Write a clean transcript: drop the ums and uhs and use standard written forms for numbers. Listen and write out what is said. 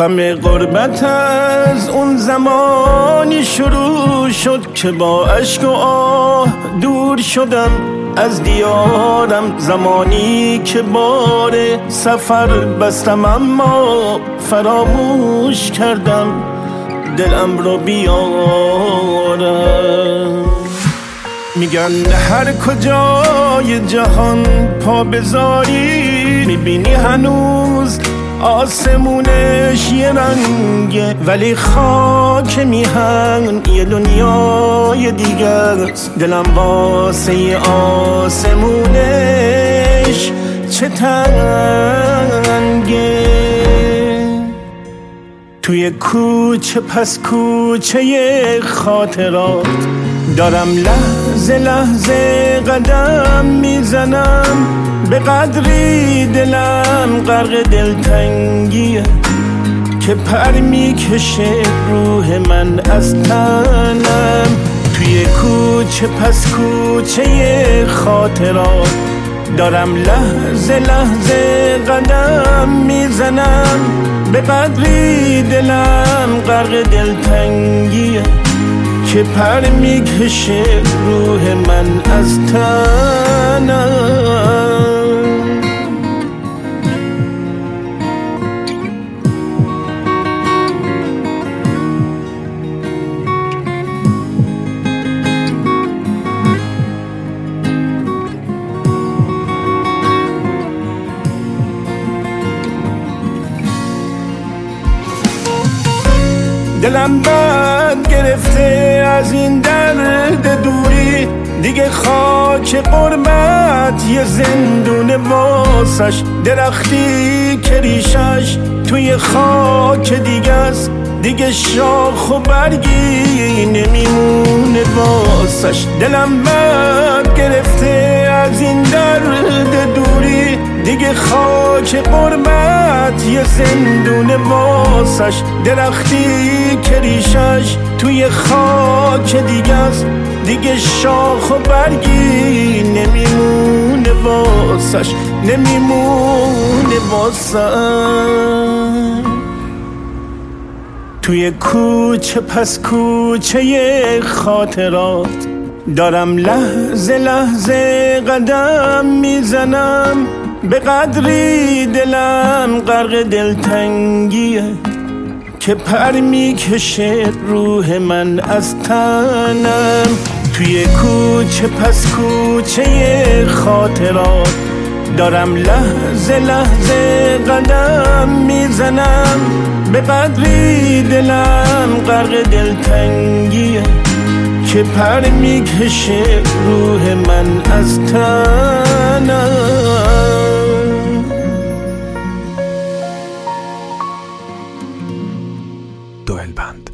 غم غربت از اون زمانی شروع شد که با اشک و آه دور شدم از دیارم، زمانی که بار سفر بستم اما فراموش کردم دلم رو بیارم. میگن هر کجای جهان پا بذاری میبینی هنوز آسمونش یه رنگه، ولی خاک میهن یه دنیای دیگه است. دلم واسه آسمونش چه تنگه. توی کوچه پس کوچه خاطرات دارم لحظه لحظه قدم میزنم، به قدری دلم غرق دلتنگیه که پر میکشه روح من از تنم. توی کوچه پس کوچه خاطرات دارم لحظه لحظه قدم میزنم، به قدری دلم غرق دلتنگیه که پر میکشه روح من از تنم. دلم بند گرفته از این درد دوری، دیگه خاک قربت یه زندون واسش، درختی که ریشش توی خاک دیگه است، دیگه شاخ و برگی نمیمونه واسش. دلم بند گرفته از این درد دوری، دیگه خاک قربت یه زندون واسش، درختی که ریشش توی خاک دیگه است، دیگه شاخ و برگی نمیمونه واسش، نمیمونه واسش. توی کوچه پس کوچه خاطرات دارم لحظه لحظه قدم میزنم، به قدری دلم غرق دلتنگیه که پر میکشه روح من از تنم. توی کوچه پس کوچه خاطرات دارم لحظه لحظه قدم میزنم، به قدری دلم غرق دلتنگیه که پر میکشه روح من از تنم. دوئل بند.